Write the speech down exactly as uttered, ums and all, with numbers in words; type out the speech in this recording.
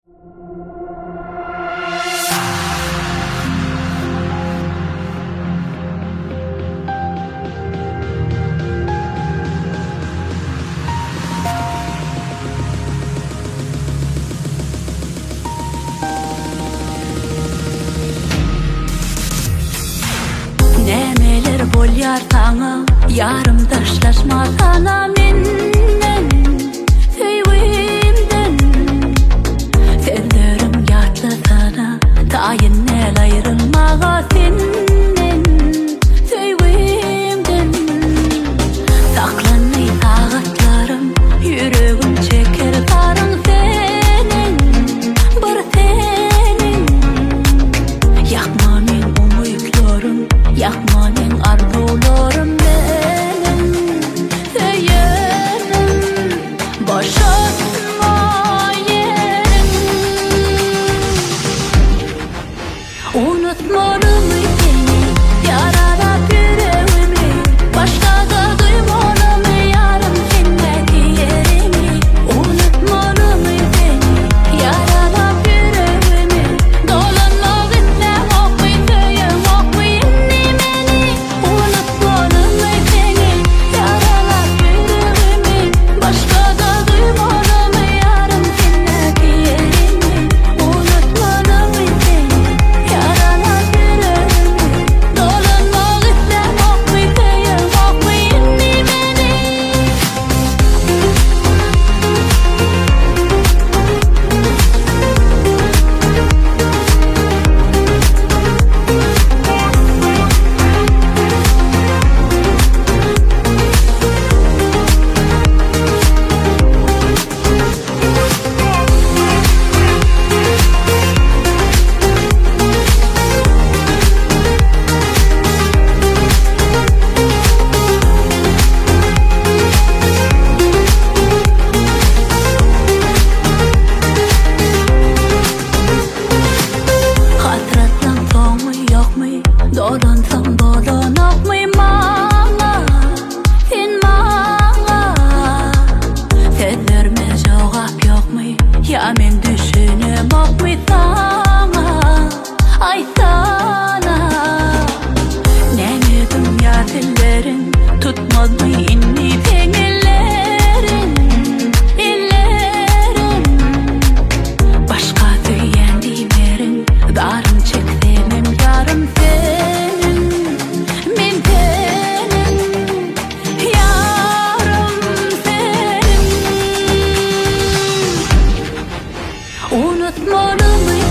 Bolyar taňa yarım taşlaşmagana menden söýwemden senlerim ýatly sana taýyn el aýrylmaga senden söýwemden saklany sagatlarym ýüregim çeker taryň senin bir senin ýakma men umytlarym ýakma men arzularım benim söylerim boşatma yerim unutmadım seni yaralap yüreğimi başka da duymadım yarım sendeki yerimi unutmadım seni yaralap yüreğimi dolanmak istem okuyun söyüm okuyun nimeni unutmadım seni yaralap yüreğimi başka da duymadım yarım sendeki yerimi unutmadım seni yaralap yüreğimi dolanmak istem okuyun söyüm okuyun nimeni Hatırlatsam soňmy ýokmy dolansam dolanokmy maňa sen maňa sözlerime jogap ýokmy ýa men düşünemokmy saňa ay sana näme dünýä dillerin tutmazmy inni peňelerin ellerin başka söyleyen dilerin darım çeksemem yarım senin men senin yarım senin unutmadım